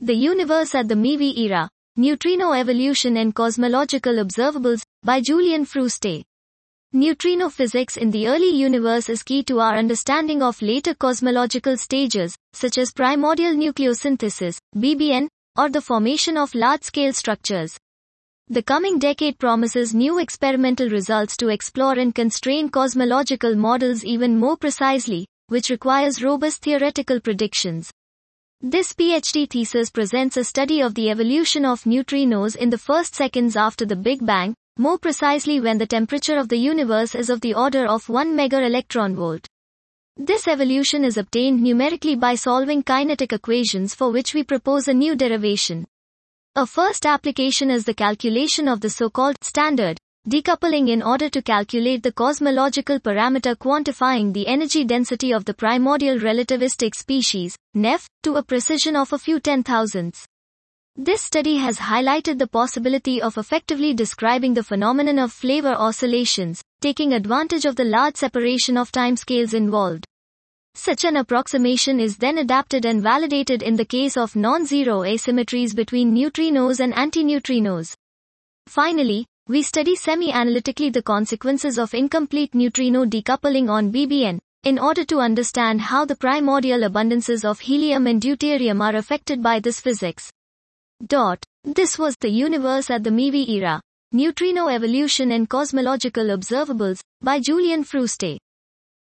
The Universe at the MeV Era, Neutrino Evolution and Cosmological Observables, by Julian Frouste. Neutrino physics in the early universe is key to our understanding of later cosmological stages, such as primordial nucleosynthesis, BBN, or the formation of large-scale structures. The coming decade promises new experimental results to explore and constrain cosmological models even more precisely, which requires robust theoretical predictions. This PhD thesis presents a study of the evolution of neutrinos in the first seconds after the Big Bang, more precisely when the temperature of the universe is of the order of 1 megaelectronvolt. This evolution is obtained numerically by solving kinetic equations for which we propose a new derivation. A first application is the calculation of the so-called standard decoupling in order to calculate the cosmological parameter quantifying the energy density of the primordial relativistic species, NEF, to a precision of a few 10,000ths. This study has highlighted the possibility of effectively describing the phenomenon of flavor oscillations, taking advantage of the large separation of timescales involved. Such an approximation is then adapted and validated in the case of non-zero asymmetries between neutrinos and antineutrinos. Finally, we study semi-analytically the consequences of incomplete neutrino decoupling on BBN, in order to understand how the primordial abundances of helium and deuterium are affected by this physics. This was The Universe at the MeV Era, Neutrino Evolution and Cosmological Observables, by Julian Frouste.